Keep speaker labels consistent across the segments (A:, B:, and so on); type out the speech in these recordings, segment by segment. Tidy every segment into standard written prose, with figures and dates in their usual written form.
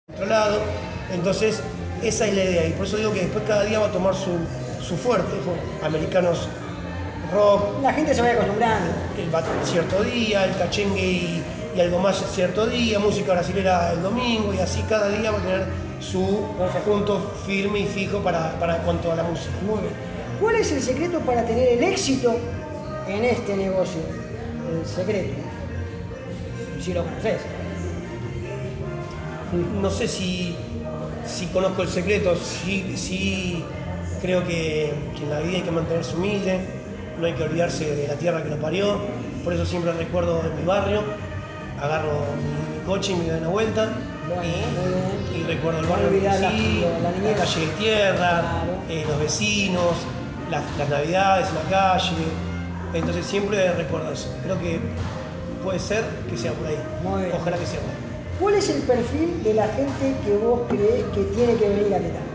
A: otro lado. Entonces, esa es la idea. Y por eso digo que después cada día va a tomar su fuerte. Americanos rock,
B: La gente se va acostumbrando.
A: el cierto día, el cachengue y algo más cierto día, música brasilera el domingo, y así cada día va a tener su punto firme y fijo para cuanto a la música.
B: Muy bien. ¿Cuál es el secreto para tener el éxito en este negocio? El secreto. Si lo conoces.
A: No sé si conozco el secreto, sí creo que en la vida hay que mantenerse humilde, no hay que olvidarse de la tierra que lo parió, por eso siempre recuerdo en mi barrio, agarro mi coche y me doy una vuelta y recuerdo el barrio que crecí, la calle de tierra, los vecinos, las navidades en la calle, entonces siempre recuerdo eso. Creo que puede ser que sea por ahí, ojalá que sea por ahí.
B: ¿Cuál es el perfil de la gente que vos creés que tiene que venir a Quetano?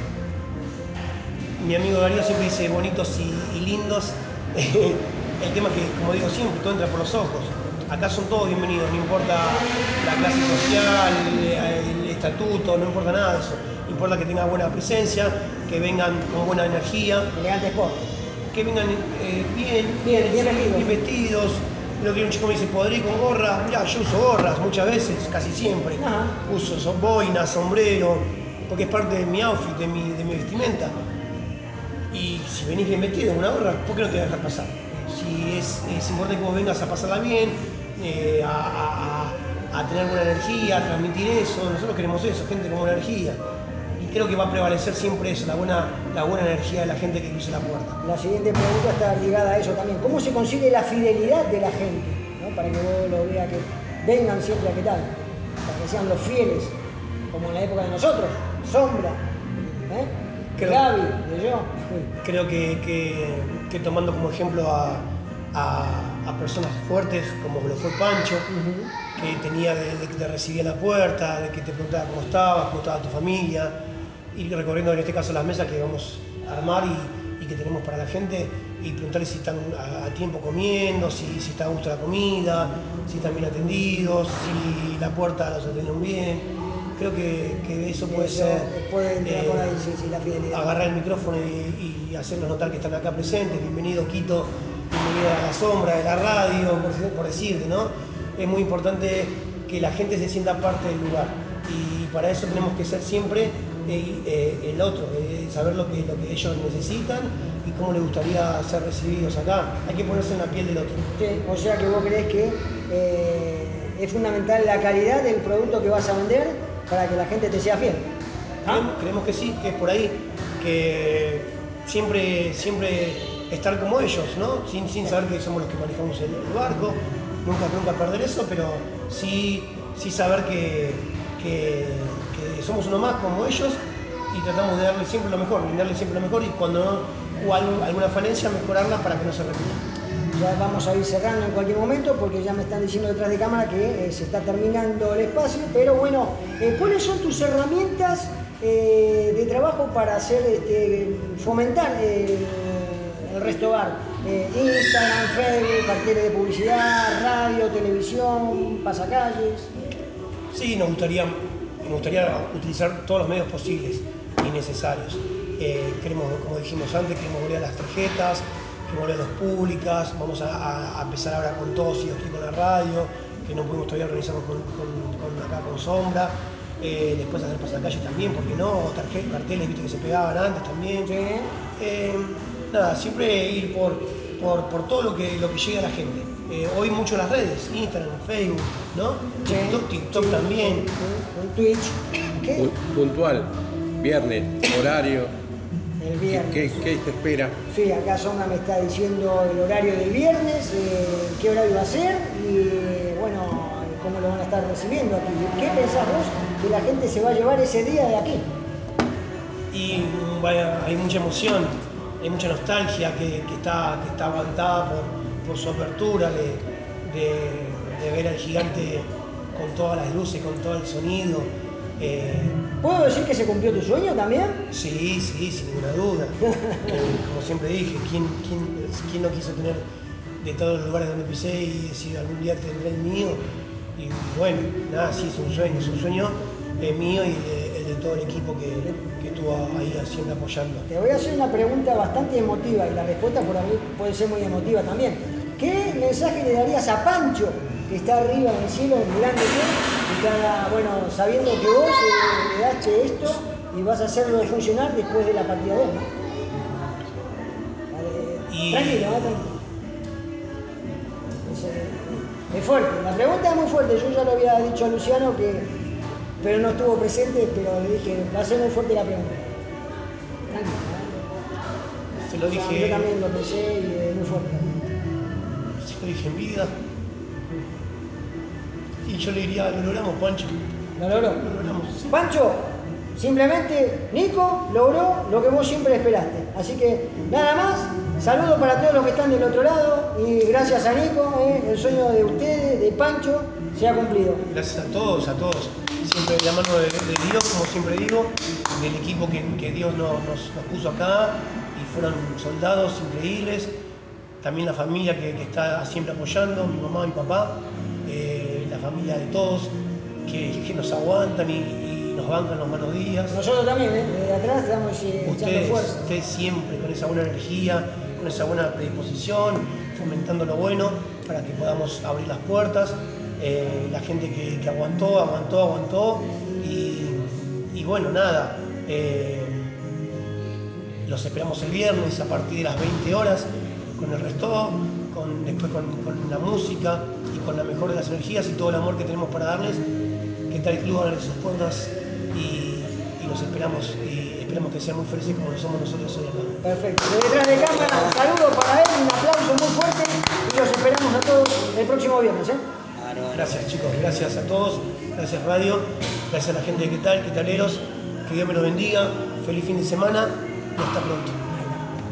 A: Mi amigo Darío siempre dice bonitos y lindos. El tema es que, como digo siempre, todo entra por los ojos. Acá son todos bienvenidos, no importa la clase social, el estatuto, no importa nada de eso. Importa que tengan buena presencia, que vengan con buena energía.
B: Elegante Sport.
A: Que vengan bien vestidos. El otro día un chico me dice, ¿podré ir con gorra? Mirá, yo uso gorras muchas veces, casi siempre. Uso boinas, sombrero, porque es parte de mi outfit, de mi vestimenta. Y si venís bien vestido con una gorra, ¿por qué no te vas a dejar pasar? Si es importante que vos vengas a pasarla bien, a tener buena energía, a transmitir eso. Nosotros queremos eso, gente con buena energía. Y creo que va a prevalecer siempre eso, la buena energía de la gente que cruce la puerta.
B: La siguiente pregunta está ligada a eso también. ¿Cómo se consigue la fidelidad de la gente? ¿No? Para que vos lo veas, que vengan siempre a qué tal, para que sean los fieles, como en la época de nosotros, Sombra, Gaby, de yo.
A: Creo que tomando como ejemplo a personas fuertes, como lo fue Pancho, que tenía de que te recibía en la puerta, de que te preguntaba cómo estaba tu familia, ir recorriendo en este caso las mesas que vamos a armar y que tenemos para la gente, y preguntarles si están a tiempo comiendo, si está a gusto la comida, si están bien atendidos, si la puerta los atendieron bien. Creo que eso puede ser
B: por ahí, sí, la fidelidad.
A: Agarrar el micrófono y hacernos notar que están acá presentes. Bienvenido Quito, bienvenido a la sombra de la radio, por decirte, ¿no? Es muy importante que la gente se sienta parte del lugar, y para eso tenemos que ser siempre el otro, saber lo que ellos necesitan y cómo les gustaría ser recibidos acá. Hay que ponerse en la piel del otro.
B: Sí, o sea que vos creés que es fundamental la calidad del producto que vas a vender para que la gente te sea fiel.
A: Creemos que sí, que es por ahí, que siempre estar como ellos, ¿no? Sin saber que somos los que manejamos el barco, nunca perder eso, pero sí saber que somos uno más como ellos, y tratamos de darle siempre lo mejor, brindarle siempre lo mejor, y cuando no hubo alguna falencia, mejorarla para que no se repita.
B: Ya vamos a ir cerrando en cualquier momento porque ya me están diciendo detrás de cámara que se está terminando el espacio, pero bueno, ¿cuáles son tus herramientas de trabajo para hacer fomentar el resto bar? Instagram, Facebook, carteles de publicidad, radio, televisión, pasacalles.
A: Sí, me gustaría utilizar todos los medios posibles y necesarios. Queremos, como dijimos antes, queremos volver a las tarjetas, queremos volver a las públicas, vamos a empezar ahora con todos y estoy con la radio, que no pudimos todavía organizarnos acá con Sombra. Después hacer pasacalles también, porque no, carteles, viste, que se pegaban antes también. Nada, siempre ir por todo lo que llegue a la gente. Hoy mucho las redes, Instagram, Facebook, ¿no? TikTok también.
B: Twitch.
C: Puntual, viernes, horario.
B: El viernes.
C: ¿Qué te espera?
B: Sí, acá Sombra me está diciendo el horario del viernes, qué horario va a ser y bueno, cómo lo van a estar recibiendo aquí. ¿Qué pensás vos que la gente se va a llevar ese día de aquí?
A: Y vaya, hay mucha emoción, hay mucha nostalgia que está aguantada por su apertura, de ver al gigante con todas las luces, con todo el sonido.
B: ¿Puedo decir que se cumplió tu sueño también?
A: Sí, sin ninguna duda. Como siempre dije, ¿quién no quiso tener de todos los lugares donde pisé y decir algún día tendré el mío? Y bueno, nada, sí, es un sueño mío y el de todo el equipo que estuvo ahí siempre apoyando.
B: Te voy a hacer una pregunta bastante emotiva y la respuesta por mí puede ser muy emotiva también. ¿Qué mensaje le darías a Pancho, que está arriba en el cielo, mirándote, y está, bueno, sabiendo que vos le daste esto y vas a hacerlo funcionar después de la partida de él, ¿no? Vale, tranquilo, tranquilo. Es fuerte, la pregunta es muy fuerte. Yo ya lo había dicho a Luciano, pero no estuvo presente, pero le dije, va a ser muy fuerte la pregunta. Tranquilo, ¿eh?
A: Se lo dije.
B: Yo también lo pensé y es muy fuerte.
A: Se lo dije en vida. Y yo le diría, lo logramos, Pancho.
B: ¿Lo logró?
A: Lo logramos. Sí.
B: Pancho, simplemente Nico logró lo que vos siempre esperaste. Así que nada más, saludos para todos los que están del otro lado y gracias a Nico, el sueño de ustedes, de Pancho, se ha cumplido.
A: Gracias a todos, siempre de la mano de Dios, como siempre digo, del equipo que Dios nos puso acá y fueron soldados increíbles. También la familia que está siempre apoyando, mi mamá, mi papá, la familia de todos que nos aguantan y nos bancan los malos días.
B: Nosotros también, desde atrás estamos echando fuerza.
A: Ustedes siempre con esa buena energía, con esa buena predisposición, fomentando lo bueno para que podamos abrir las puertas. La gente que aguantó y bueno, nada. Los esperamos el viernes a partir de las 20 horas con el resto, después con la música y con la mejor de las energías y todo el amor que tenemos para darles. Que tal club abre sus puertas y los esperamos y esperamos que sean muy felices como lo somos nosotros hoy acá.
B: Perfecto. De detrás de cámara, un saludo para él, un aplauso muy fuerte y los esperamos a todos el próximo viernes.
A: Gracias chicos, gracias a todos, gracias Radio, gracias a la gente de Quetaleros, que Dios me los bendiga, feliz fin de semana y hasta pronto.